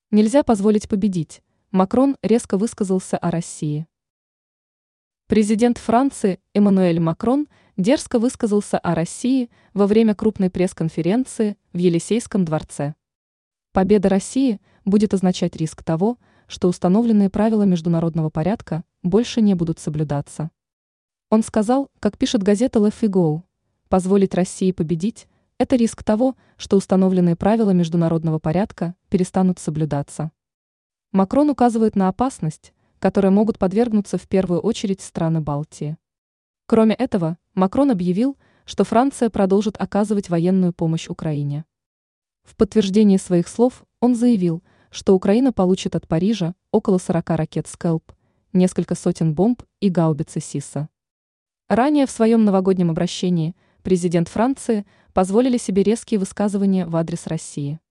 Нельзя позволить победить. Макрон резко высказался о России. Президент Франции Эммануэль Макрон дерзко высказался о России во время крупной пресс-конференции в Елисейском дворце. Победа России будет означать риск того, что установленные правила международного порядка больше не будут соблюдаться. Он сказал, как пишет газета Le Figaro, позволить России победить – это риск того, что установленные правила международного порядка перестанут соблюдаться. Макрон указывает на опасность, которой могут подвергнуться в первую очередь страны Балтии. Кроме этого, Макрон объявил, что Франция продолжит оказывать военную помощь Украине. В подтверждении своих слов он заявил, что Украина получит от Парижа около 40 ракет «Скэлп», несколько сотен бомб и гаубицы «Сиса». Ранее в своем новогоднем обращении президент Франции позволили себе резкие высказывания в адрес России.